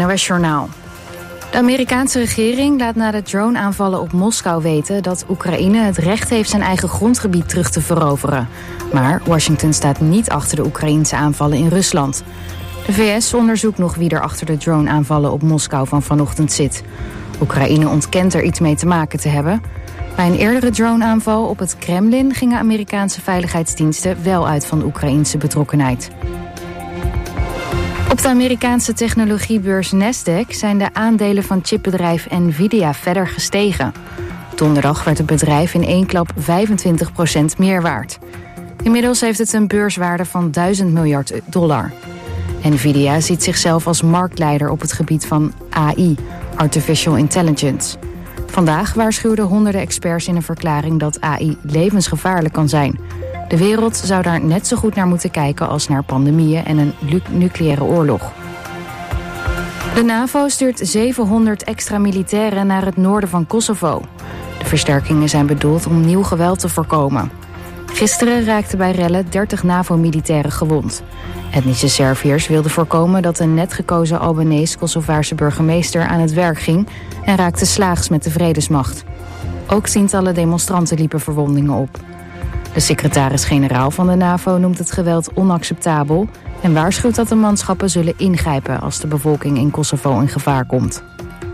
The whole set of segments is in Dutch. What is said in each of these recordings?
NOS-journaal. De Amerikaanse regering laat na de drone-aanvallen op Moskou weten dat Oekraïne het recht heeft zijn eigen grondgebied terug te veroveren. Maar Washington staat niet achter de Oekraïnse aanvallen in Rusland. De VS onderzoekt nog wie er achter de drone-aanvallen op Moskou van vanochtend zit. Oekraïne ontkent er iets mee te maken te hebben. Bij een eerdere drone-aanval op het Kremlin gingen Amerikaanse veiligheidsdiensten wel uit van Oekraïnse betrokkenheid. Op de Amerikaanse technologiebeurs Nasdaq zijn de aandelen van chipbedrijf Nvidia verder gestegen. Donderdag werd het bedrijf in één klap 25% meer waard. Inmiddels heeft het een beurswaarde van $1000 miljard. Nvidia ziet zichzelf als marktleider op het gebied van AI, Artificial Intelligence. Vandaag waarschuwden honderden experts in een verklaring dat AI levensgevaarlijk kan zijn. De wereld zou daar net zo goed naar moeten kijken als naar pandemieën en een nucleaire oorlog. De NAVO stuurt 700 extra militairen naar het noorden van Kosovo. De versterkingen zijn bedoeld om nieuw geweld te voorkomen. Gisteren raakten bij rellen 30 NAVO-militairen gewond. Etnische Serviërs wilden voorkomen dat een net gekozen Albanese-Kosovaarse burgemeester aan het werk ging en raakte slaags met de vredesmacht. Ook tientallen demonstranten liepen verwondingen op. De secretaris-generaal van de NAVO noemt het geweld onacceptabel en waarschuwt dat de manschappen zullen ingrijpen als de bevolking in Kosovo in gevaar komt.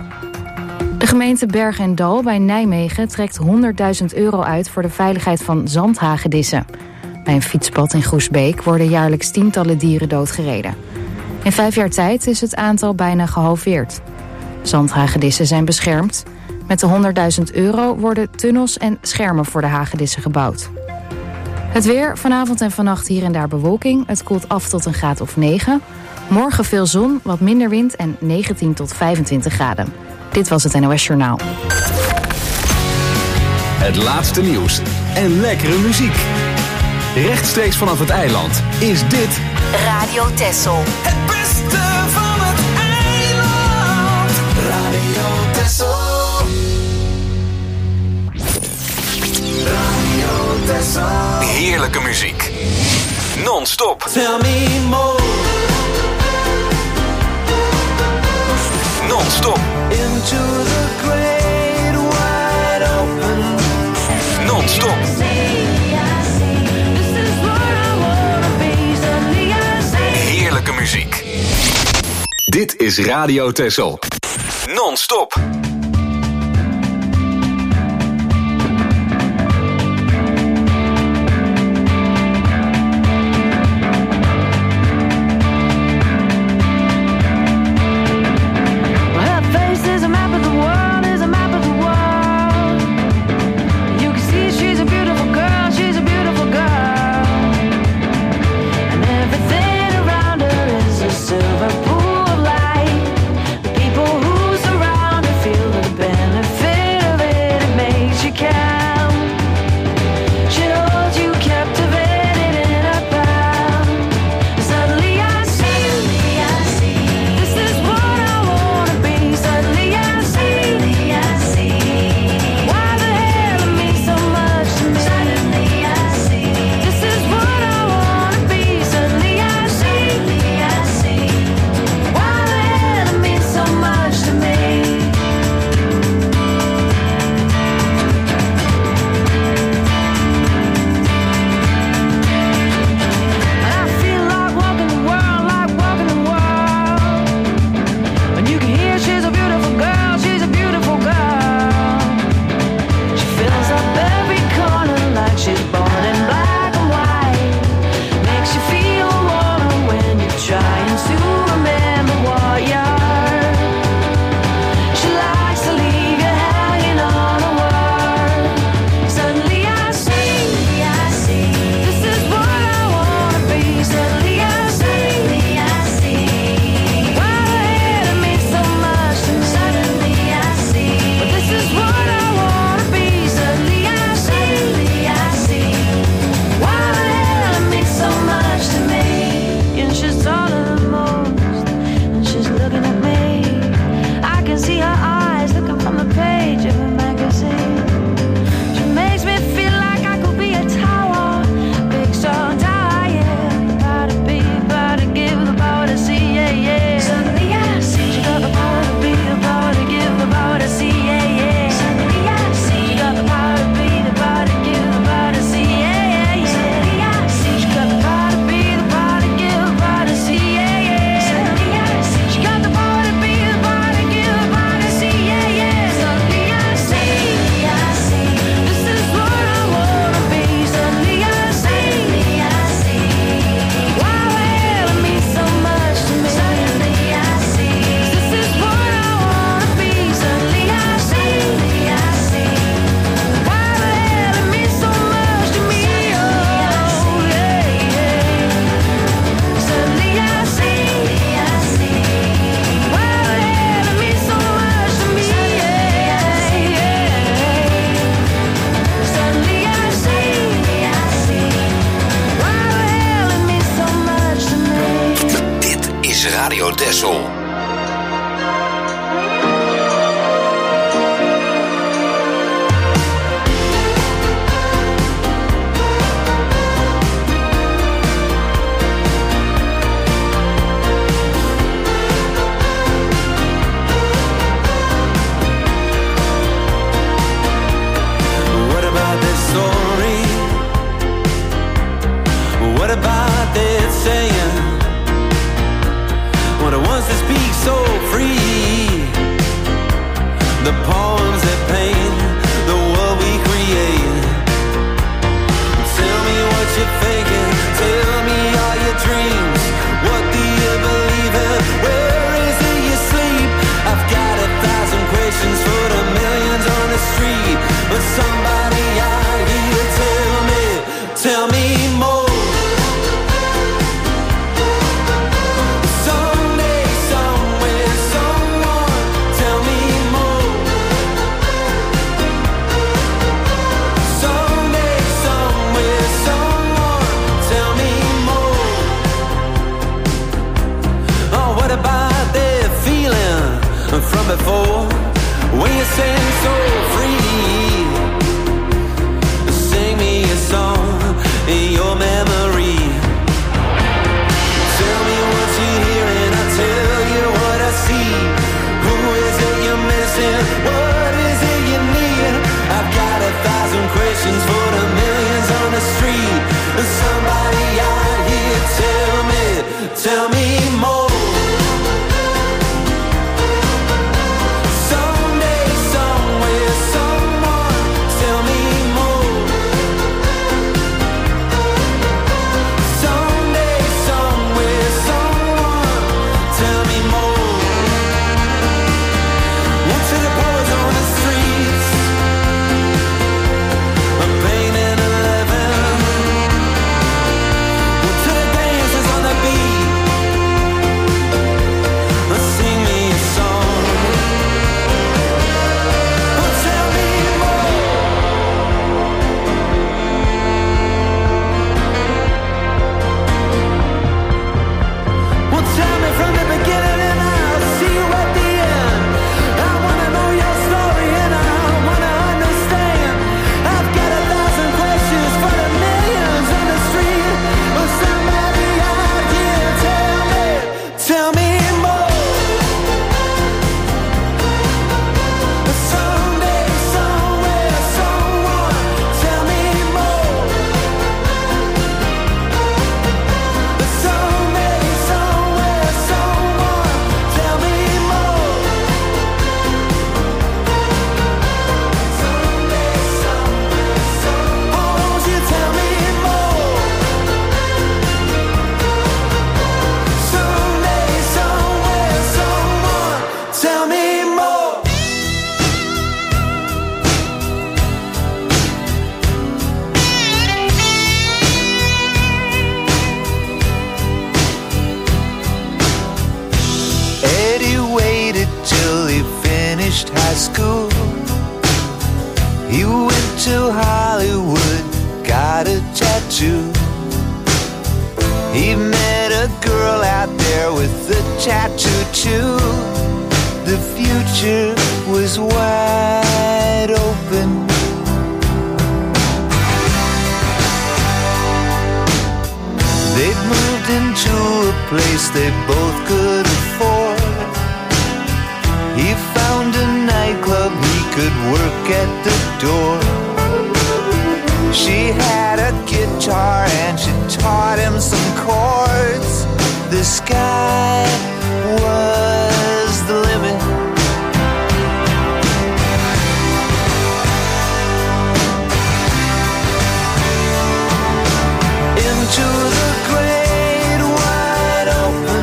De gemeente Berg en Dal bij Nijmegen trekt €100.000 uit voor de veiligheid van zandhagedissen. Bij een fietspad in Groesbeek worden jaarlijks tientallen dieren doodgereden. In 5 jaar tijd is het aantal bijna gehalveerd. Zandhagedissen zijn beschermd. Met de €100.000 worden tunnels en schermen voor de hagedissen gebouwd. Het weer, vanavond en vannacht hier en daar bewolking. Het koelt af tot een graad of 9. Morgen veel zon, wat minder wind en 19 tot 25 graden. Dit was het NOS Journaal. Het laatste nieuws en lekkere muziek. Rechtstreeks vanaf het eiland is dit Radio Texel. Het beste van het eiland. Radio Texel. Radio Texel. heerlijke muziek. Non-stop. Tell me more. Non-stop. Into the great wide open. Non-stop. Heerlijke muziek. Dit is Radio Texel. Non-stop. Feel Texel. What about that saying? When it wants to speak so free, the poems that paint the world we create. Tell me what you're thinking, tell me all your dreams. What do you believe in? Where is it you sleep? I've got 1,000 questions for the millions on the street. But somebody out here tell me more. From before, when you sing so free, sing me a song in your memory. Tell me what you're hearing, I'll tell you what I see. Who is it you're missing? What is it you need? I've got 1,000 questions for the millions on the street. Somebody out here tell me more. He met a girl out there with a tattoo too. The future was wide open. They'd moved into a place they both could afford. He found a nightclub, he could work at the door. She had a guitar and she taught him some chords. The sky was the limit. Into the great wide open,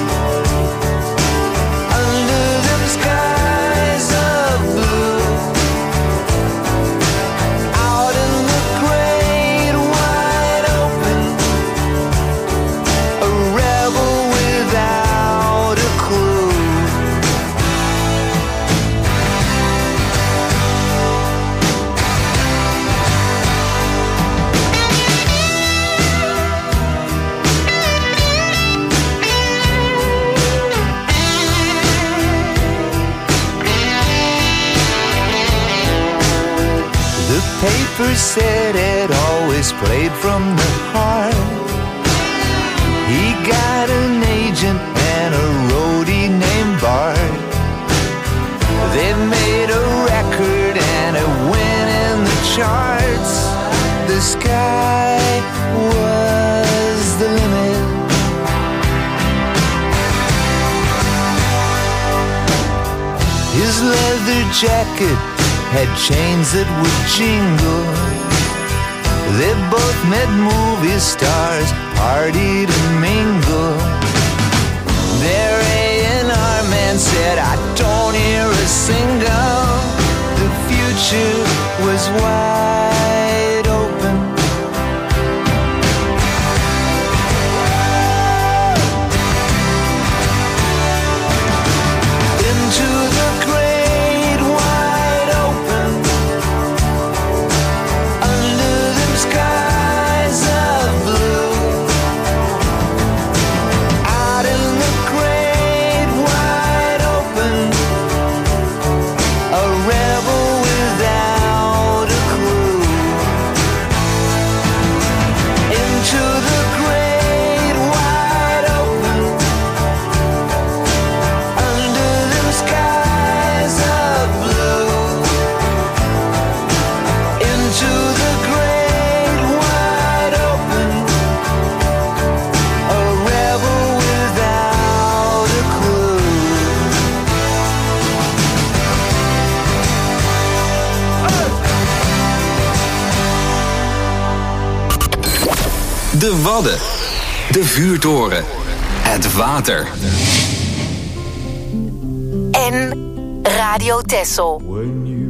under them skies of blue. Out in the great wide open, a rebel without a clue. papers said it always played from the heart. He got an agent and a roadie named Bart. They made a record and it went in the charts. The sky was the limit. His leather jacket had chains that would jingle. They both met movie stars, partied and mingled. Their A&R man said, I don't hear a single. The future was wide open. Into the great wide open, under them skies of blue. Out in the great wide open, a rebel without a clue. Into the great wide open, under them skies of blue. Into the great wide open, a rebel without a clue. De Wadden. De vuurtoren. Het water. En Radio Texel. When you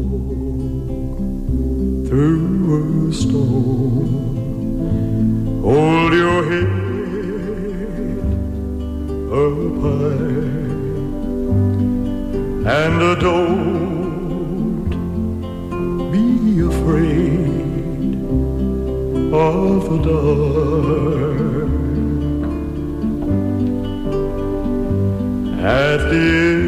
walk through a storm, hold your head up high and don't be afraid of the dark. At the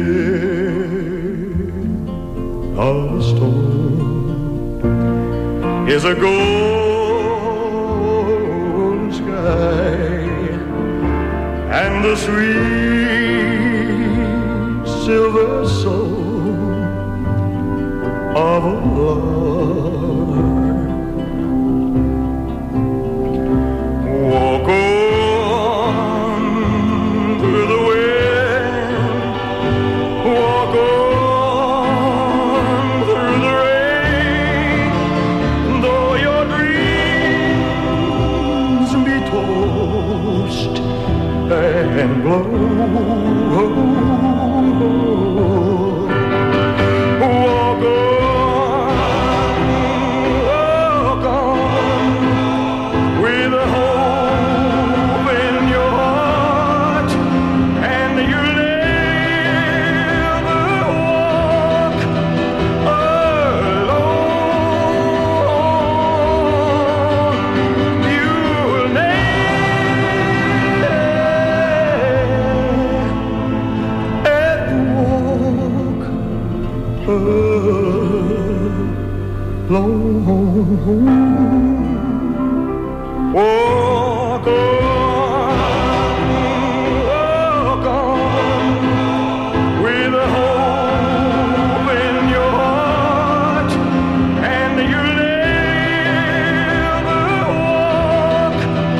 end of the storm is a golden sky and the sweet silver soul of a lark. Walk on through the wind, walk on through the rain, though your dreams be tossed and blown. Walk on with a hope in your heart, and you'll never walk alone. You'll never walk alone. Walk on with a hope in your heart, and you'll never walk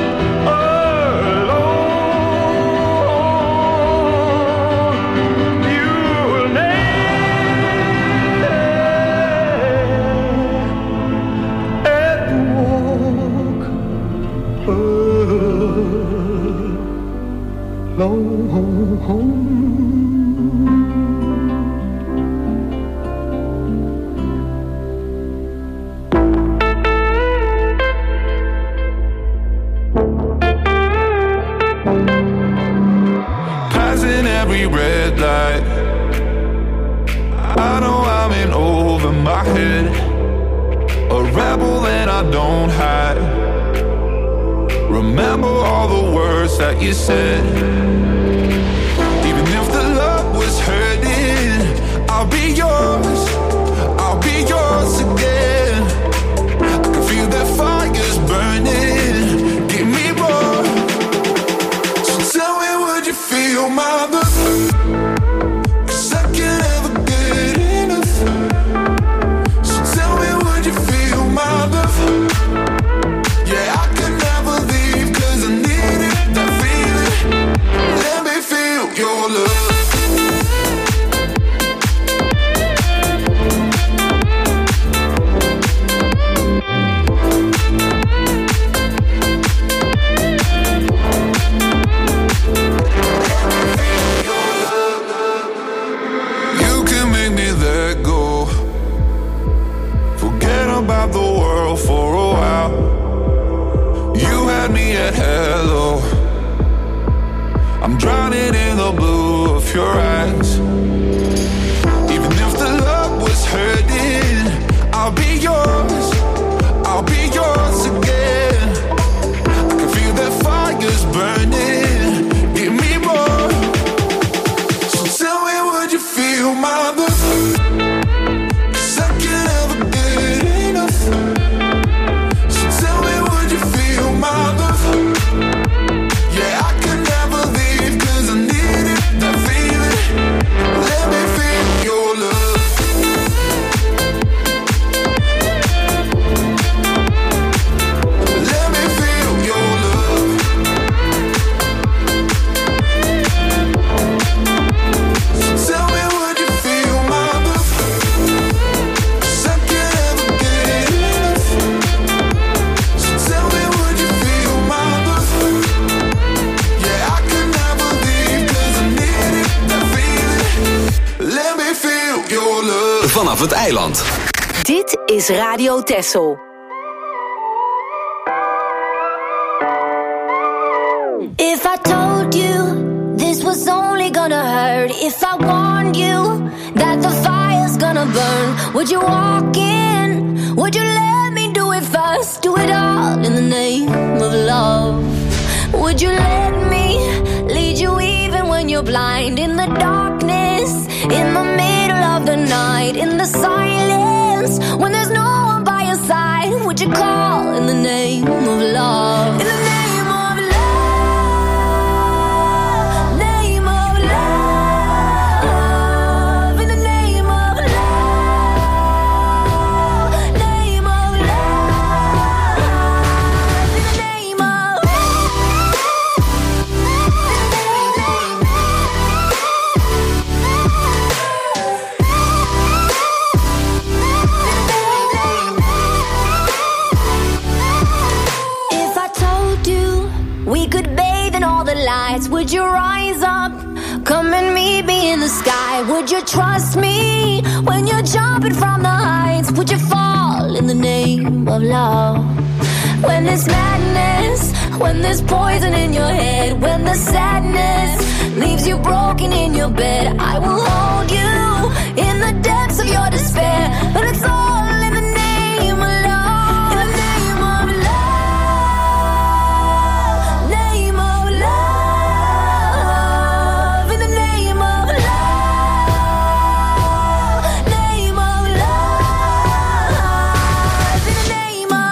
alone. You'll never walk alone. Passing every red light, I know I'm in over my head. A rebel and I don't hide. Remember all the words that you said. Even if the love was hurting, I'll be yours again. pale blue of your eyes. Even if the love was hurting, I'll be yours, I'll be yours again. I can feel that fire's burning, give me more. So tell me, would you feel my love? 'Cause I can never get enough. So tell me, would you feel my love? Yeah, I can never leave 'cause I need it, that feeling. Let me feel your love. Let me feel your love. So tell me, would you feel my love? 'Cause I can never get enough. So tell me, would you feel my love? Yeah, I can never leave 'cause I need it, that feeling. Let me feel your love. Vanaf het eiland. Dit is Radio Texel. If I told you this was only gonna hurt, if I warned you that the fire's gonna burn, would you walk in? Would you let me do it first? Do it all in the name of love. Would you let me lead you even when you're blind? In the darkness, in the middle of the night, in the silence, when there's no one by your side, would you call in the name of love? In the name of love, name of love, in the name of love, name of love, in the name of If I told you we could bathe in all the lights, would you rise up? Come and meet me in the sky. Would you trust me when you're jumping from the heights? Would you fall in the name of love? When there's madness, when there's poison in your head, when the sadness leaves you broken in your bed, I will hold you in the depths of your despair. But it's all in the name of love. In the name of love, name of love, in the name of love, name of love, in the name of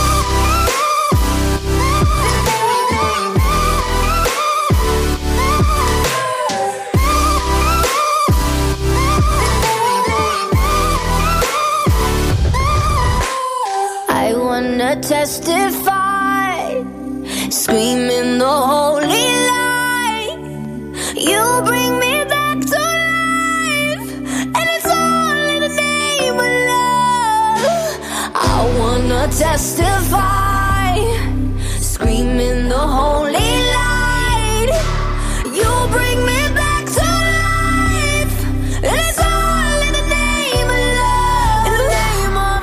I wanna testify, screaming the holy light. You bring me back to life, and it's all in the name of love. I wanna testify, screaming the holy light. You bring me back to life, and it's all in the name of love. In the name of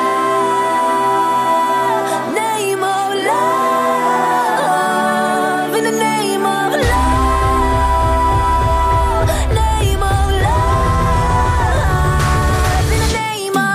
love, name of love, in the name of love, name of love, in the name of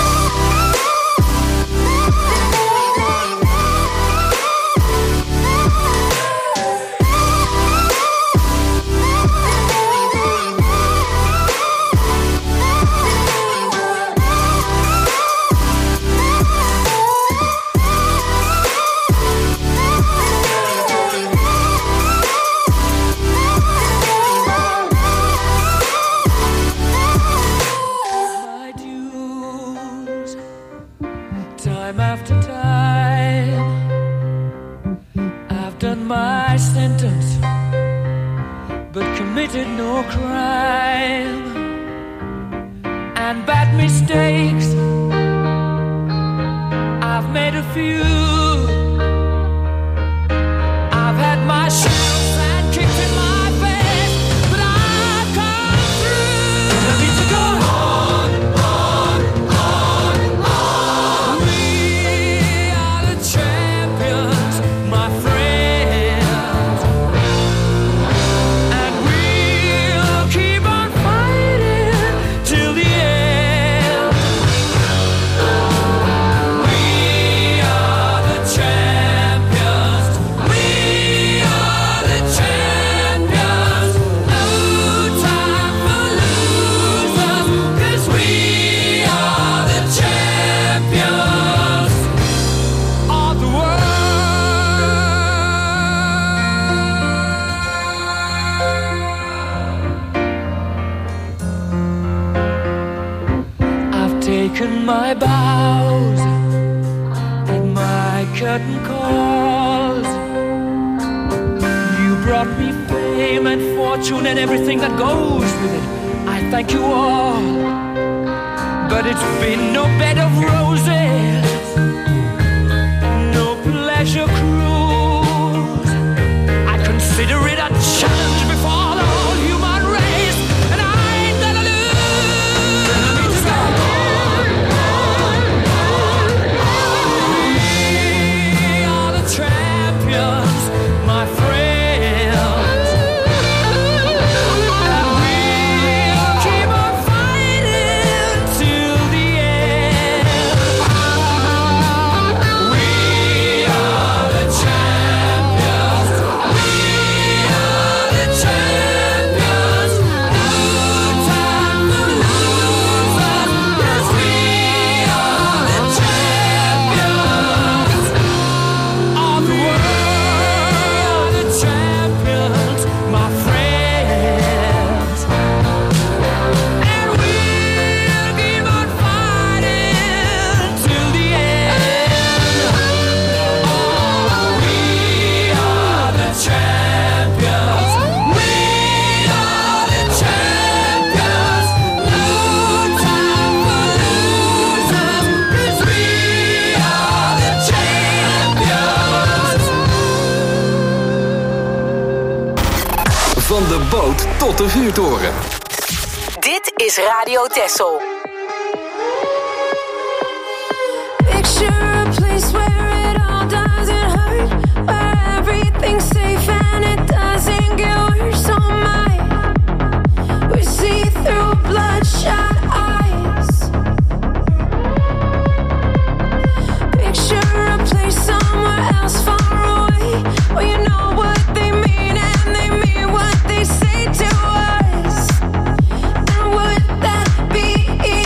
My dues, time after time, I've done my sentence, but committed no crime. And bad mistakes, I've made a few. I've had my share of sand kicked in my face, but I've come through. I need to go on, on, on, on. We are the champions, my friends, and we taken my bows and my curtain calls. You brought me fame and fortune and everything that goes with it. I thank you all, but it's been no bed of roses, no pleasure cruise. I consider it a challenge before the whole human race, and I ain't gonna lose. We are the champions, my friends, and we'll keep on fighting till the end. We are the champions. We are the champions. No time for losers, 'cause we are the champions of the world. The champions, my friends, and we'll keep on fighting till the end. Oh, we are the champions. We are the champions. No time for losers, 'cause we are the champions. Van de boot tot de vuurtoren. Dit is Radio Texel. Picture a place where it all doesn't hurt, where everything's safe and it doesn't get worse. Oh my, we see through bloodshot eyes. Picture a place somewhere else far away, where you know what they mean and they mean what they say to us. And would that be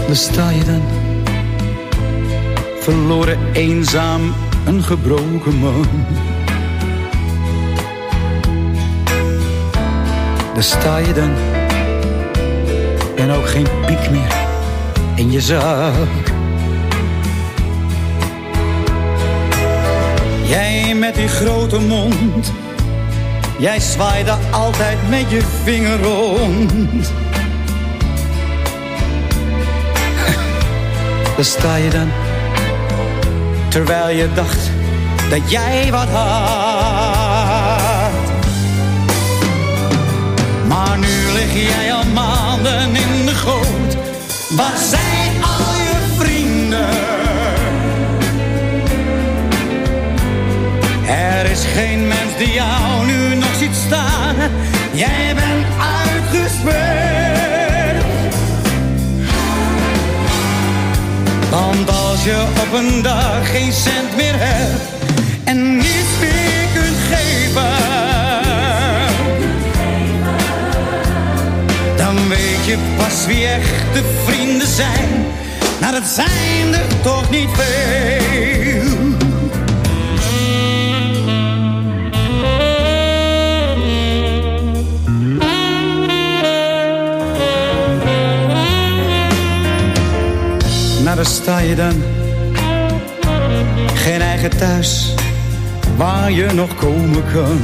Daar sta je dan, verloren, eenzaam, een gebroken man. Daar sta je dan, en ook geen piek meer in je zak. Jij met die grote mond, jij zwaaide altijd met je vinger rond. Daar sta je dan, terwijl je dacht dat jij wat had. Maar nu lig jij al maanden in de goot. Waar zijn al je vrienden? Er is geen mens die jou nu nog ziet staan. Jij bent uitgespeeld. Want als je op een dag geen cent meer hebt en niets meer kunt geven, dan weet je pas wie echte vrienden zijn. Nou, dat zijn er toch niet veel. Nou, daar sta je dan, geen eigen thuis waar je nog komen kan.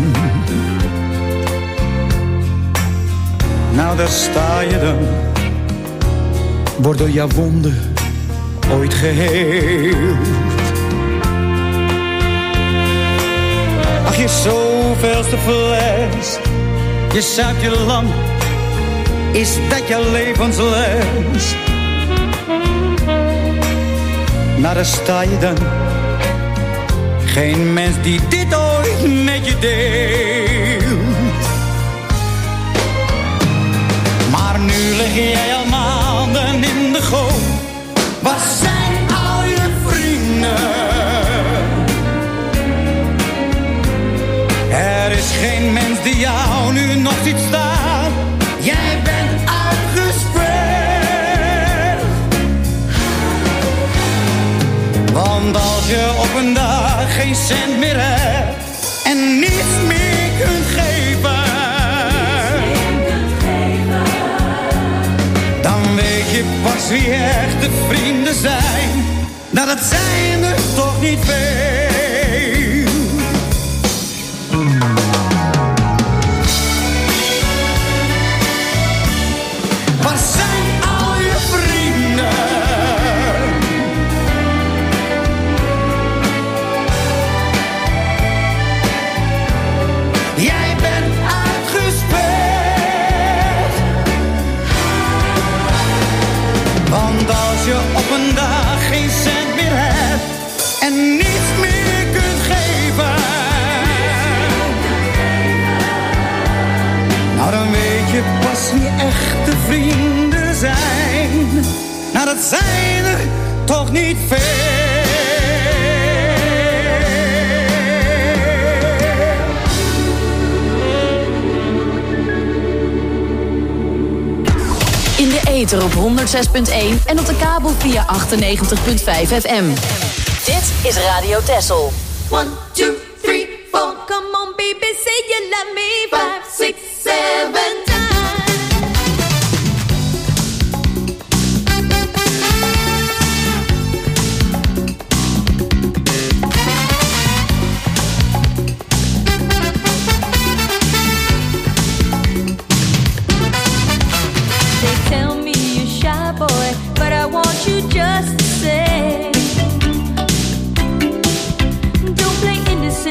Nou, daar sta je dan, wordt door jouw wonden ooit geheeld. Ach, je zoveelste fles, je zuipt je lang, is dat jouw levensles? Nou, daar sta je dan, geen mens die dit ooit met je deelt. Maar nu lig jij al maanden in de goot. Waar zijn al je vrienden? Er is geen mens die jou nu nog ziet staan. Jij bent uitgespeeld. Want als je op een dag geen cent meer hebt en niets meer kunt geven, dan weet je pas wie echte vrienden zijn. Nou, dat zijn er toch niet veel. Waar zijn al je vrienden? Jij bent uitgespeeld. Want als je op een dag geen cent meer hebt en niets meer kunt geven, nou, dan weet je pas wie echte vrienden zijn. Nou, dat zijn er toch niet veel. In de ether op 106.1 en op de kabel via 98.5 FM. Dit is Radio Texel. 1, 2, 3, 4. Come on, baby, say you love me. 5, 6, 7 times. They tell me you're shy, boy, but I want you just to say, don't play innocent.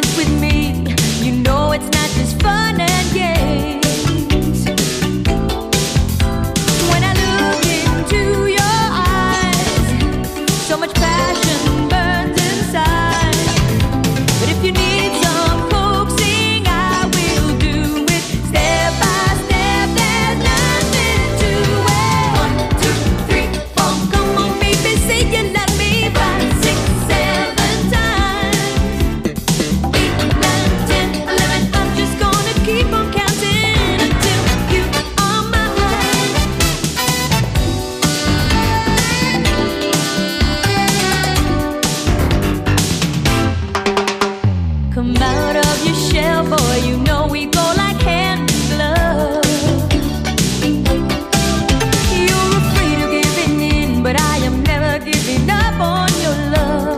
Come out of your shell, boy, you know we go like hand in glove. You're afraid of giving in, but I am never giving up on your love.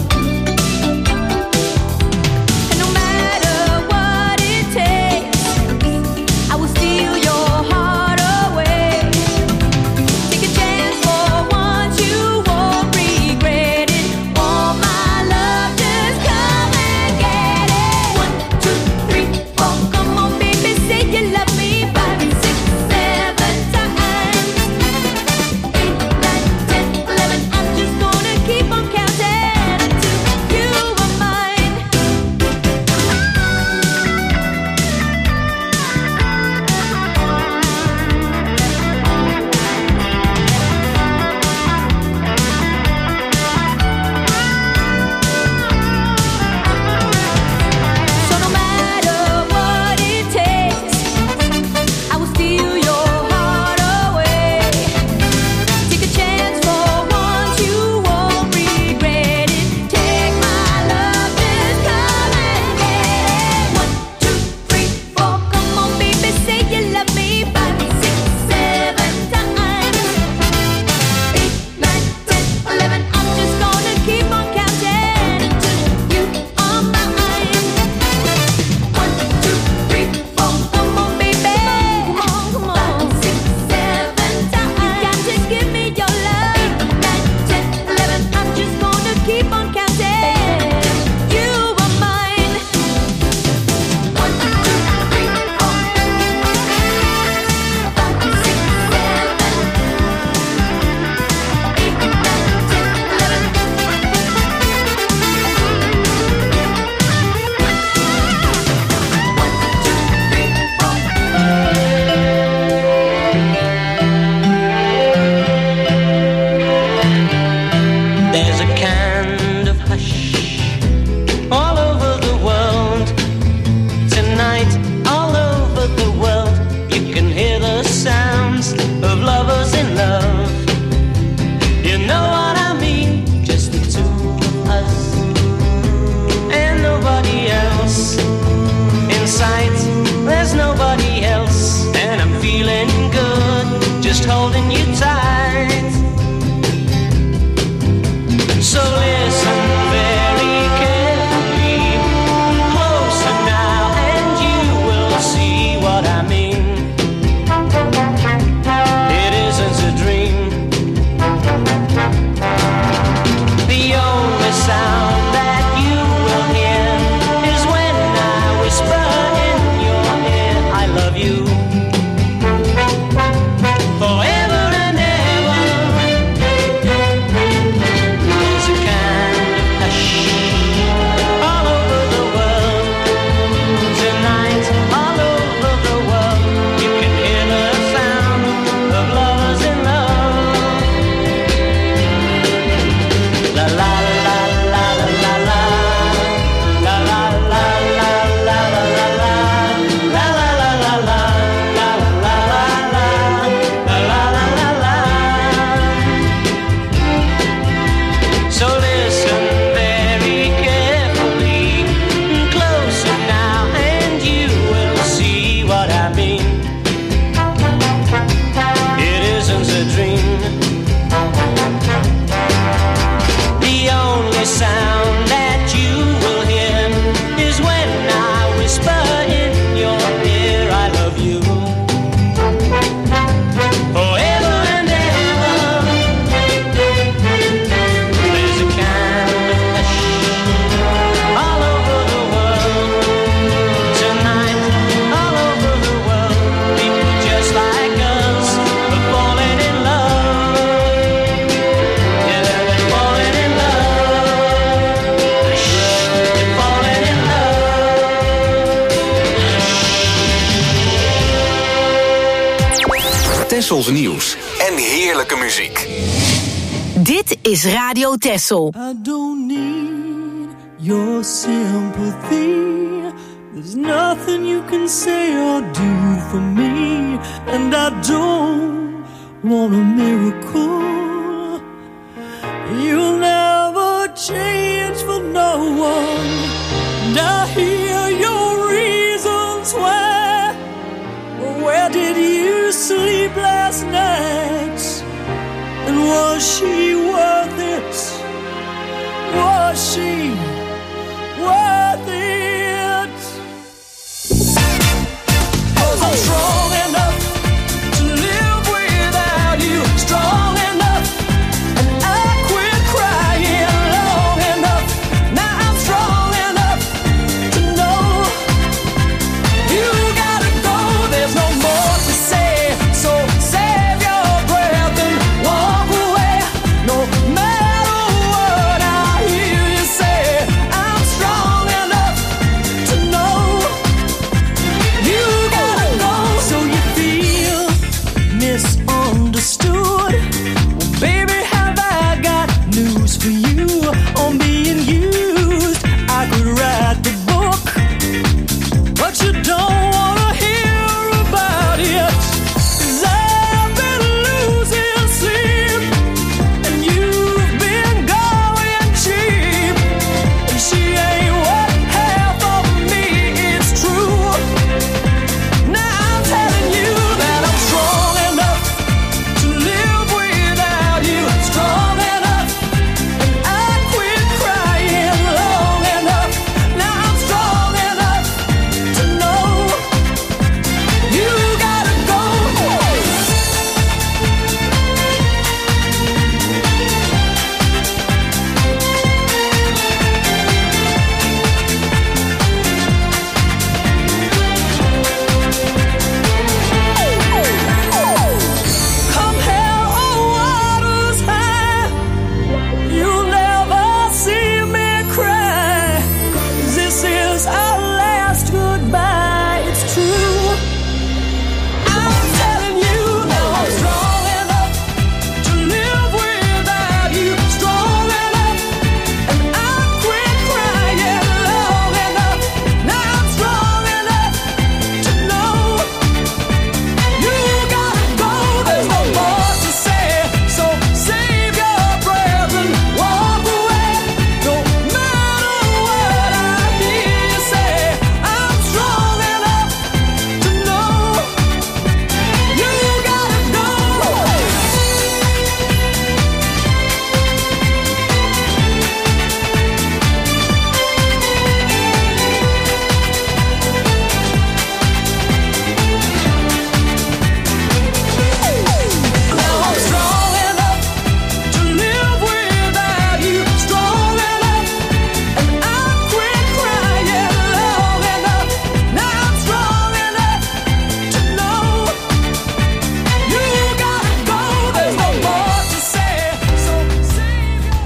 And no matter what it takes, I will steal your heart away. Take a chance for once, you won't regret it. All my love, just come and get it. 1, 2, 3, 4, come on, baby, say you love me. 5, 6, 7 times. 8, 9, 10, 11. I'm just gonna keep on counting until you are mine. So no matter what it takes, I will steal your heart away. Take a chance for once, you won't regret it. Take my love, just come and get it. 1, 2, 3, 4, come on, baby, say you love me. 5, 6, 7 times. 8, 9, 10, 11. I'm just gonna keep on counting until you are mine. 1, 2, 3, 4, come on, baby. Come on. 5, 6, 7 times. You got to give me your love. 8, 9, 10, 11. I'm just gonna keep on counting. You are mine. 1, 2, 3, 4. 5, 6, 7. 8, 9, 10, 11. There's a kind of hush all over the world. Tonight, all over the world, you can hear the sounds of lovers in love. You know what I mean? Just the two of us and nobody else. In sight, there's nobody else, and I'm feeling good, just holding you tight. So listen very carefully, closer now, and you will see what I mean. It isn't a dream. The only sound that you will hear is when I whisper in your ear, I love you. Forever and ever. There's a kind of hush all over the world. Tonight, all over the world, you can hear the sound of lovers in love. La la la la la la la. La la la la la la la la. La la la la la. La la la la. La la la la la. So listen very carefully, closer now, and you will see what I mean. It isn't a dream. The only sound that you will hear is when I whisper in your ear, I love you. Forever and ever. There's a kind of hush all over the world. Tonight, all over the world, people just like us are falling in love. Yeah, they're falling in love. They're falling in love. Tessels nieuws en heerlijke muziek. Dit is Radio Tessel. I don't need your sympathy. There's nothing you can say or do for me. And I don't want a miracle. You'll never change for no one. And I sleepless nights. And was she worth it? Was she worth it? 'Cause I'm strong enough to live without you. Strong enough, and I quit crying long enough. Now I'm strong enough to know you gotta go. There's no more to say, so save your breath and walk away. No matter what I hear you say, I'm strong enough to know you gotta go. So you feel misunderstood? Well, baby, have I got news for you on being used? I could write the book, but you don't wanna hear about it. 'Cause I've been losing sleep, and you've been going cheap. And she ain't what half of me is true. Now I'm telling you that I'm strong enough to live without you. Strong enough, and I quit crying long enough. Now I'm strong enough to know you gotta go. Come hell or waters high, you'll never see me cry. This is our last goodbye, it's true. I'm telling you now I'm strong enough to live without you. Strong enough, and I quit crying long enough. Now I'm strong enough to know you gotta go. There's no more to say, so save your breath and walk away. No matter what I hear you say, I'm strong enough to know you gotta go. Now I'm strong enough to live without you. Strong enough, and I quit crying long enough. Now I'm strong enough to know you gotta go. There's no more to say, so save your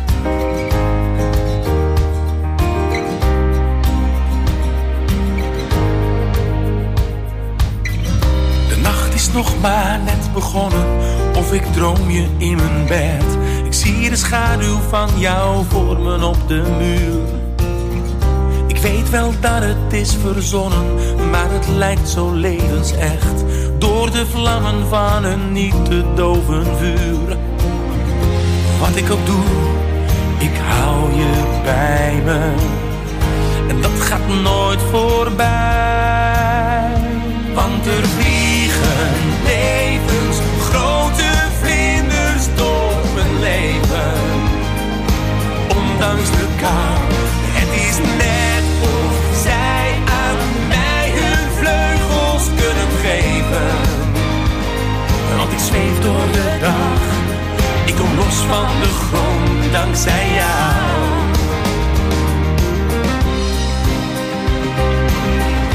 De nacht is nog maar net begonnen, of ik droom je in mijn bed. Ik zie de schaduw van jou voor me op de muur. Ik weet wel dat het is verzonnen, maar het lijkt zo levensecht. Door de vlammen van een niet te doven vuur. Wat ik ook doe, ik hou je bij me. En dat gaat nooit voorbij. Want er vliegen levensgrote vlinders door mijn leven. Ondanks de kou, het is net of zij aan mij hun vleugels kunnen geven. Want ik zweef door de dag, ik kom los van de grond dankzij jou.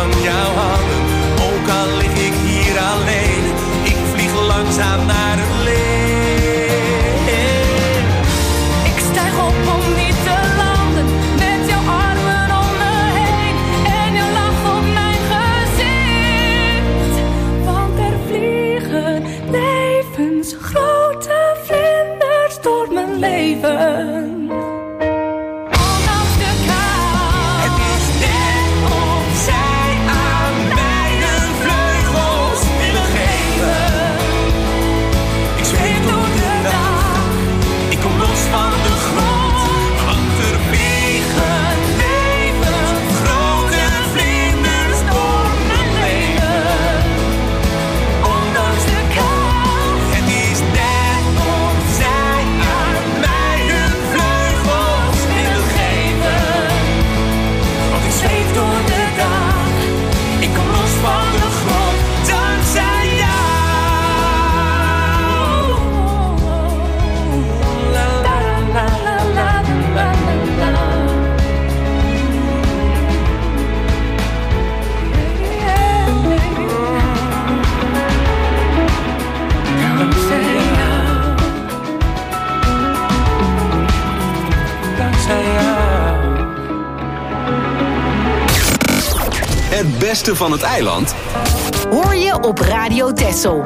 van jou hangen. Ook al lig ik hier alleen, ik vlieg langzaam naar het licht. Ik stijg op om niet te landen, met jouw armen om me heen en je lach op mijn gezicht. Want er vliegen levensgrote vlinders door mijn leven. Ondanks de kou. Het is net of zij aan mij hun vleugels willen geven. Ik zweef door de dag, ik kom los van de grond, want er vliegen levensgrote vlinders door mijn leven. Ondanks de kou. Het is net of zij aan mij hun vleugels willen geven. Want ik zweef door de dag, ik kom los van de grond, dankzij jou. La la la la la la la la. Dankzij jou. Het beste van het eiland Hoor je op Radio Texel.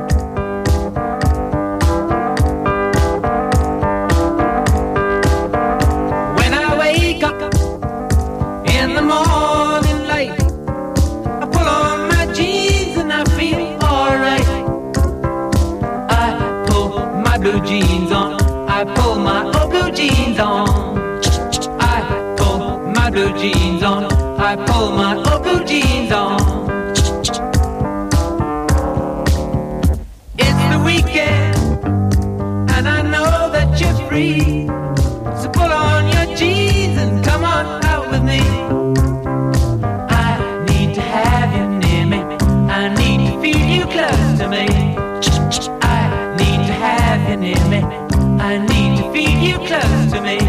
When I wake up in the morning light, I pull on my jeans and I feel alright. I pull my blue jeans on, I pull my old blue jeans on. I pull my blue jeans on, I pull my old blue jeans on. It's the weekend and I know that you're free. So pull on your jeans and come on out with me. I need to have you near me, I need to feel you close to me. I need to have you near me, I need to feel you close to me.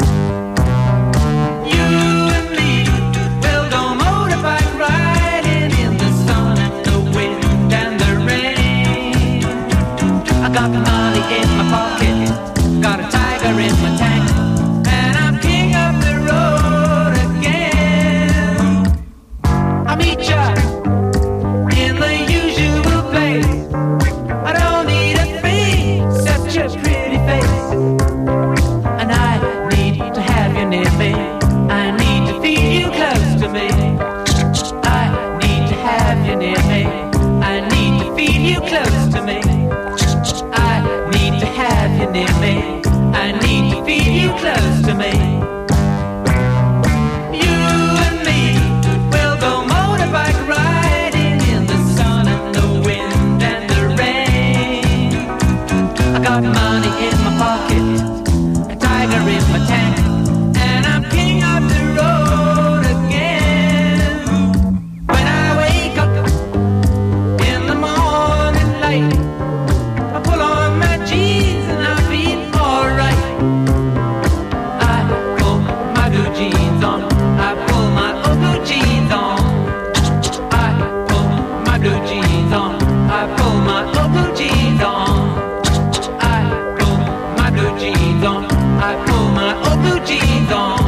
You and me will go motorbike riding in the sun and the wind and the rain. I got money in my pocket, got a tiger in my tank, and I'm king of the road again. I meet ya in the usual place. I don't need a thing, such a pretty face. And I need to have you near me, I need to feel you close to me. I need to have you near me, I need to feel you close to me. I need to have you near me, I need to feel you close to me. You and me will go motorbike riding in the sun and the wind and the rain. I got money in my pocket, a tiger in my tank, and I'm king of the road again. When I wake up in the morning light, I pull on my jeans and I feel alright. I pull my blue jeans on, I pull my old blue jeans on. I pull my blue jeans on, I pull my old blue jeans on. I pull my blue jeans on, I pull my old blue jeans on.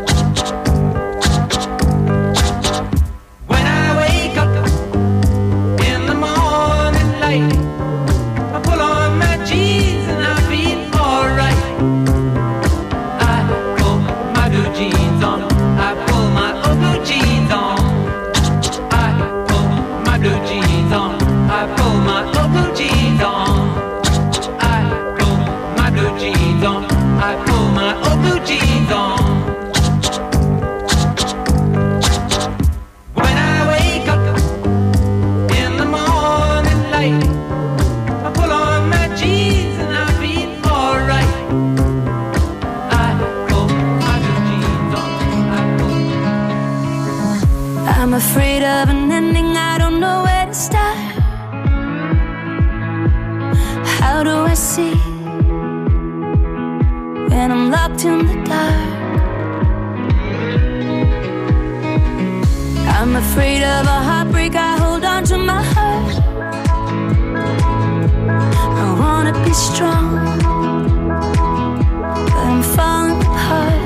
When I wake up in the morning light, I pull on my jeans and I feel alright. I pull my blue jeans on, I pull my old blue jeans on. I pull my blue jeans on, I pull my old blue jeans on. I pull my blue jeans on, I pull my old blue jeans on. When I wake up in the morning light, I pull on my jeans and I feel alright. I pull my blue jeans on, I pull. I'm afraid of an ending, I don't know where to start. How do I see when I'm locked in the dark? I'm afraid of a heartbreak, I hold on to my heart. I wanna be strong, but I'm falling apart.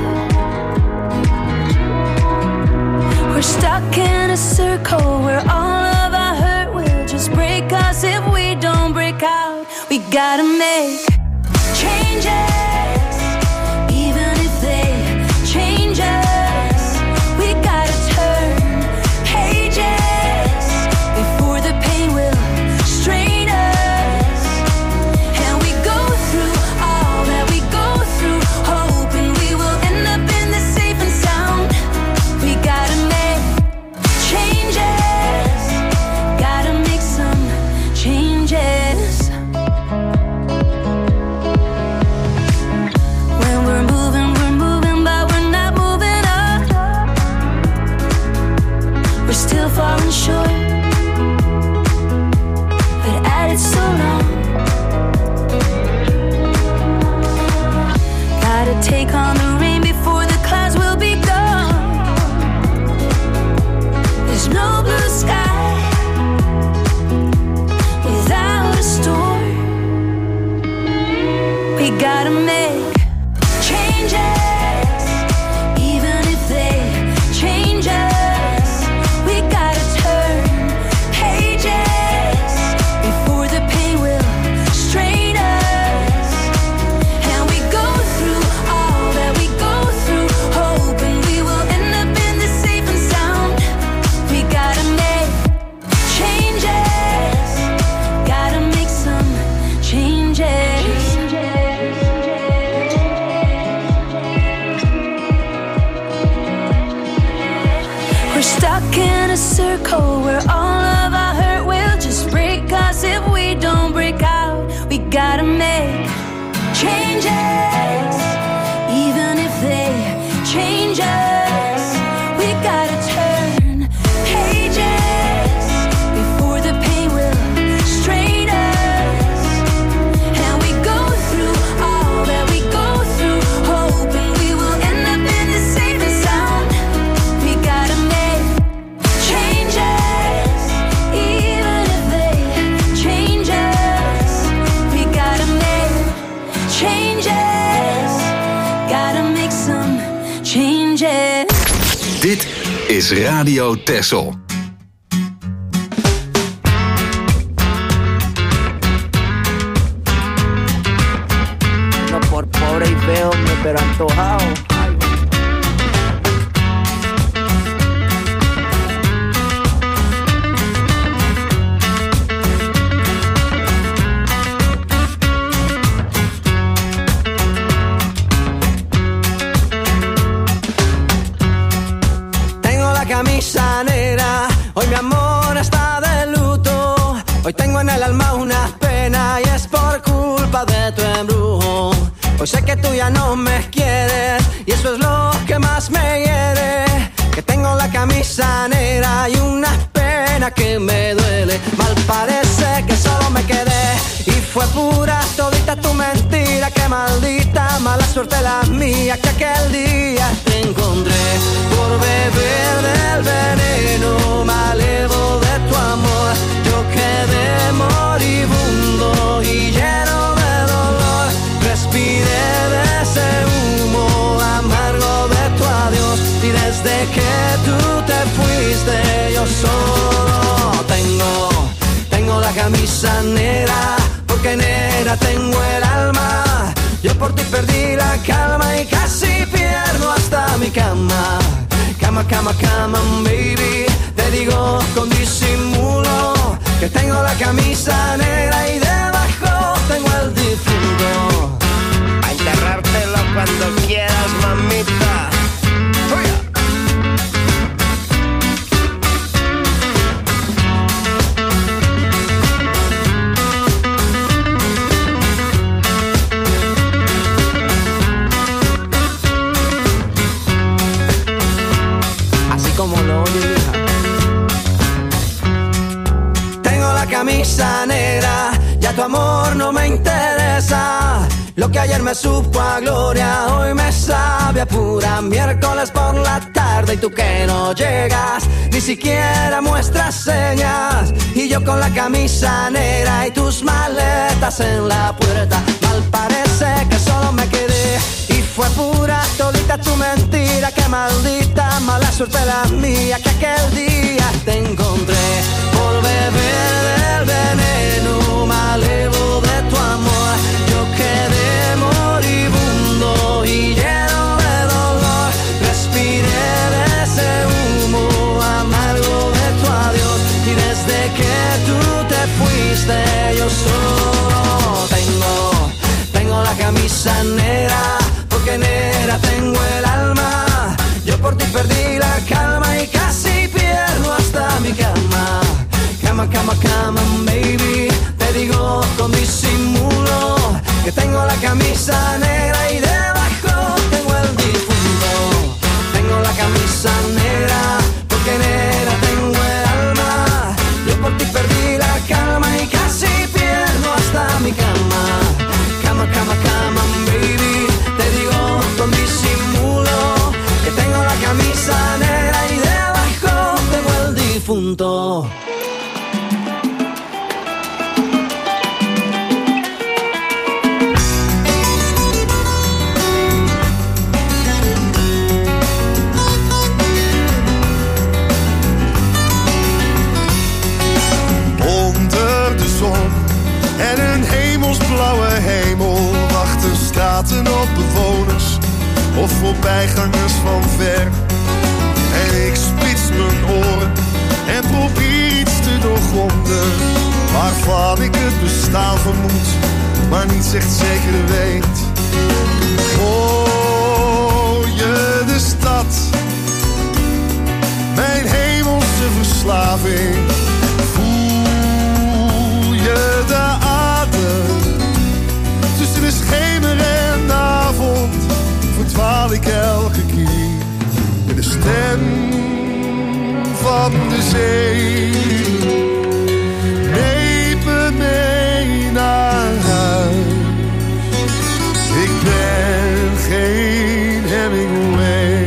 We're stuck in a circle where all of our hurt will just break us if we don't break out. We gotta make changes, even if they change us. We gotta turn pages before the pain will strain us. And we go through all that we go through, hoping we will end up in the safe and sound. We gotta make changes, gotta make some changes. When we're moving, but we're not moving up. We're still falling short, but at it so long. Gotta take on the rain before the clouds will be gone. There's no blue sky without a storm. We gotta make changes, even if they change us. We gotta turn pages before the pain will strain us. And we go through all that we go through, hoping we will end up in the safe and sound. We gotta make changes, gotta make some changes. We're stuck in a circle where all of our hurt will just break us if we don't break out. We gotta make changes, even if they change us. We gotta turn pages before the pain will strain us. And we go through all that we go through, hoping we will end up in the safe and sound. We gotta make changes, even if they change us. We gotta make changes, gotta make some changes. Dit is Radio Texel. No por pobre y feo, pero antojado. Tengo la camisa negra, hoy mi amor está de luto. Hoy tengo en el alma una pena y es por culpa de tu embrujo. Hoy sé que tú ya no me quieres y eso es lo que más me hiere. Que tengo la camisa negra y una pena que me duele. Mal parece que solo me quedé y fue pura todita tu mentira. Qué maldita mala suerte la mía que aquel día te encontré. Por beber del veneno malevo de tu amor, yo quedé moribundo y lleno de dolor. Respiré de ese humo amargo de tu adiós y desde que tú te fuiste yo solo tengo la camisa negra, porque negra tengo el alma. Yo por ti perdí la calma y casi pierdo hasta mi cama. Cama, cama, cama, baby, te digo con disimulo que tengo la camisa negra y debajo tengo el difunto. A enterrártelo cuando quieras, mamita. Así como lo oye, hija. Tengo la camisa negra, ya tu amor no me interesa. Lo que ayer me supo a gloria, hoy me sabe a pura. Miércoles por la tarde tarde y tú que no llegas, ni siquiera muestras señas. Y yo con la camisa negra y tus maletas en la puerta. Mal parece que solo me quedé y fue pura todita tu mentira. Qué maldita mala suerte la mía que aquel día te encontré por beber del veneno malevo de tu amor. Yo quedé moribundo y lleno de dolor. Respiré de ese humo amargo de tu adiós. Y desde que tú te fuiste yo solo tengo la camisa negra, porque negra tengo el alma. Yo por ti perdí la calma y casi pierdo hasta mi cama. Cama, cama, cama, baby. Te digo con disimulo que tengo la camisa negra y debajo tengo el difunto. Tengo la camisa negra porque negra tengo el alma. Yo por ti perdí la calma y casi pierdo hasta mi cama. Cama, cama, cama, baby. Te digo con disimulo que tengo la camisa negra y debajo tengo el difunto. En een hemelsblauwe hemel wachten straten op bewoners of voorbijgangers van ver. En ik spits mijn oren en probeer iets te doorgronden, waarvan ik het bestaan vermoed, maar niets echt zeker weet. Hoor je de stad, mijn hemelse verslaving? De adem tussen de schemer en de avond verdwaal ik elke keer in de stem van de zee. Neem me mee naar huis, ik ben geen Hemingway.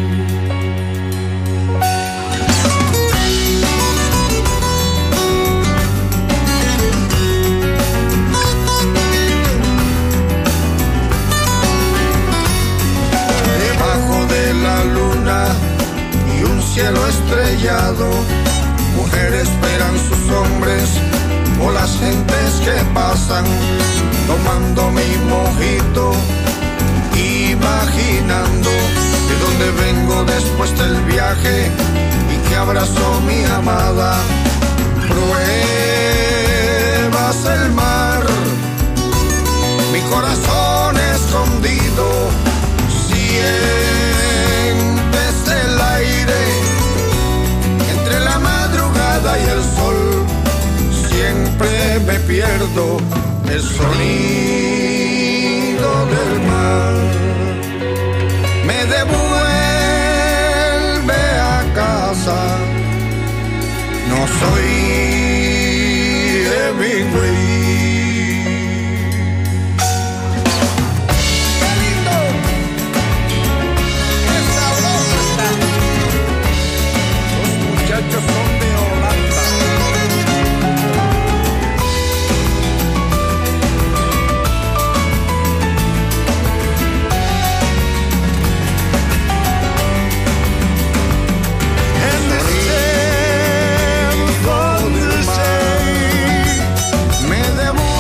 Cielo estrellado, mujeres esperan sus hombres, o las gentes que pasan, tomando mi mojito, imaginando de dónde vengo después del viaje y que abrazó mi amada. Pruebas el mar, mi corazón escondido, sientes el aire entre la madrugada y el sol. Siempre me pierdo el sonido del mar. Me devuelve a casa. No soy Hemingway. Me devuelve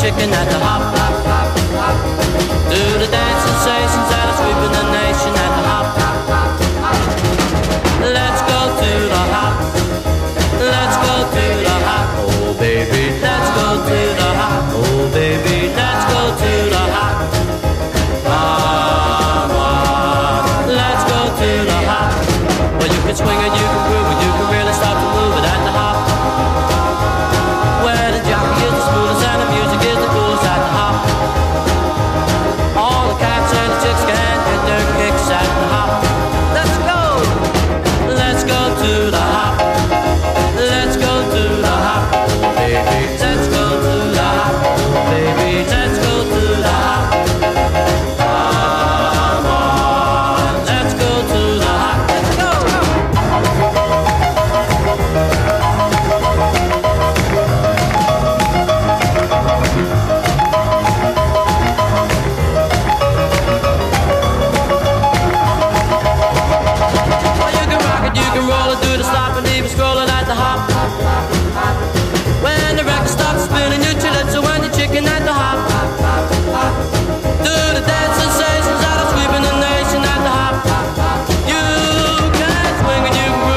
chicken at the hop, hop, hop, hop. Do the